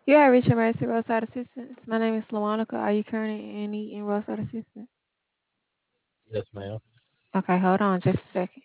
You have reached Emergency Roadside Assistance. My name is Lawanica. Are you currently in need in roadside assistance? Yes, ma'am. Okay, hold on just a second.